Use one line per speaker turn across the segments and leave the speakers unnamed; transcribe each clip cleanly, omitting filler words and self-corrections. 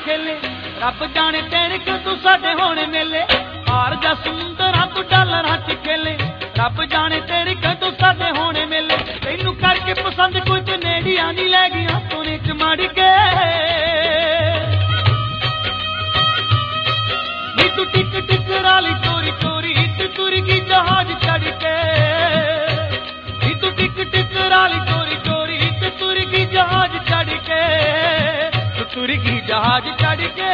खेले रब जाने तेरे कदों साडे होने मेले पार जा समुंदरां तों डॉलरां च खेले रब जाने तेरे कदों साडे होने मेले तैनू करके पसंद कोई कनेडियां नी लै गईयां सोने च मड़ के नी तू टिक टिक राली चोरी चोरी ते तुर गई जहाज चढ़ के नी तू टिक टिक राली चोरी चोरी ते तुर गई जहाज चढ़ के तुर गई जहाज चढ़ के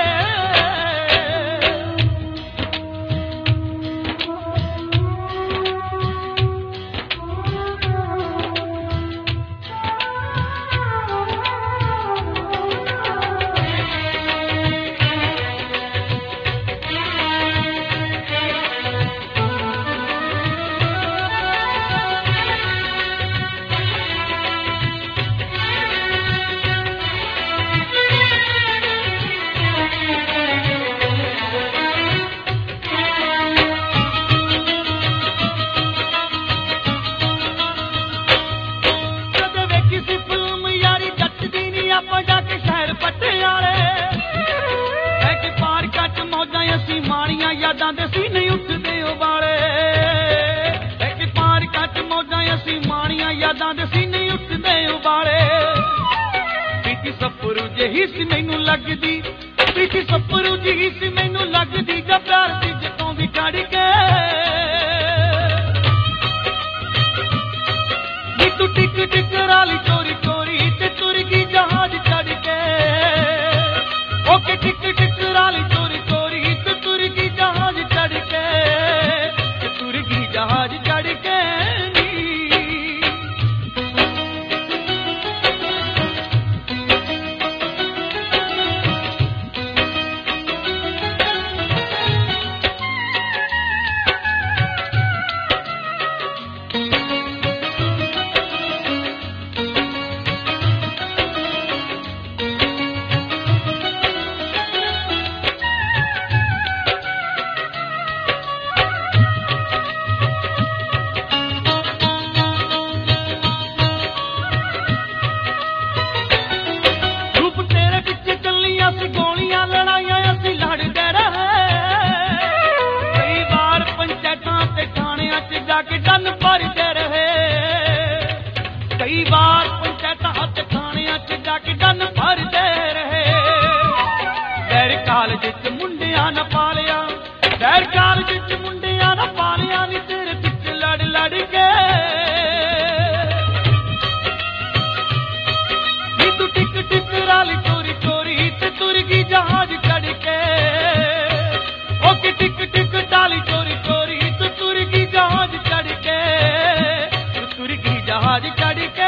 यादां दे सीने उठदे उबाले एक पार कट मौजां असीं माणियां यादां दे सीने उठदे उबाले बीती सफरू जही सी मैनू लगदी बीती सफरू जही सी मैनू लगदी जा प्यार दी जतों दी कड़ के नी तू टिक टिक राली चोरी चोरी ते तुर गई जहाज चढ़ के ओके टिक टिक राली चोरी चोरी ते तुर गई जहाज चढ़ के तुर गई जहाज चढ़ के कई बार पंचायतां हथ थाणियां च जाके डन भरदे रहे गैर कालज च मुंडियां न पालिया गैर कालज च मुंडियां न पालिया नी तेरे पिछ लड़ लड़ के नी तू टिक टिक राली चोरी चोरी ते तुर गई जहाज चढ़ के ओके टिक टिक डाली चोरी चोरी ते तुर गई जहाज चढ़ के तुर गई जहाज चढ़ के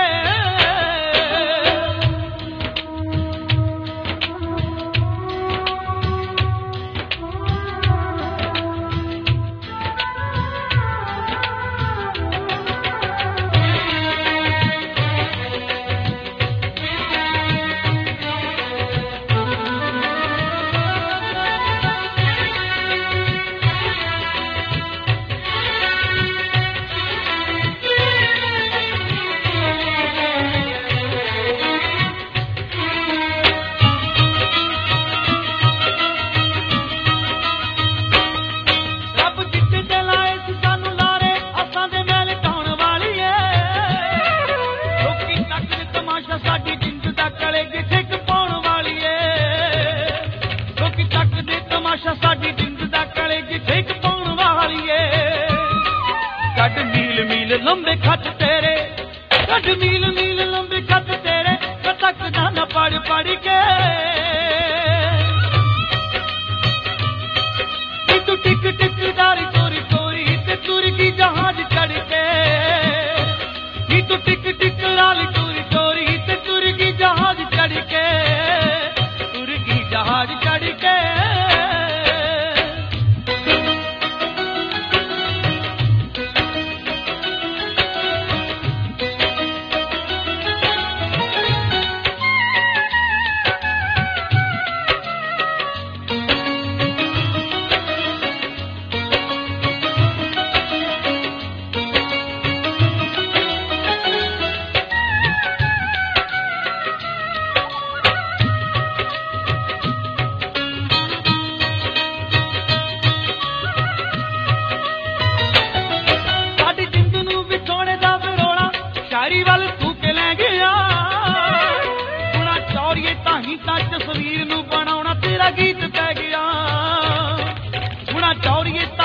साडी जिंद दा कले जिथे पाउण वाली कट मील मील लंबे खत तेरे कट मील मील लंबे खत तेरे तक ना पढ़ पढ़ के तू टिक टिक दारी चोरी चोरी ते तुर गई जहाज चढ़ के तू टिक टिक लाली चोरी चोरी ते तुर गई जहाज चढ़ के तुर गई जहाज चढ़ के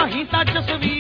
ਤਾਂ ਤਸਵੀਰ